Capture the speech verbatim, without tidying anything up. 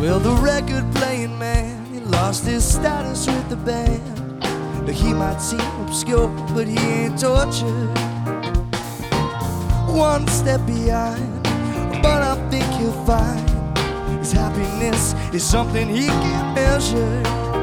Well, the record playing man, he lost his status with the band. Now he might seem obscure, but he ain't tortured. One step behind, but I think he'll find his happiness is something he can measure.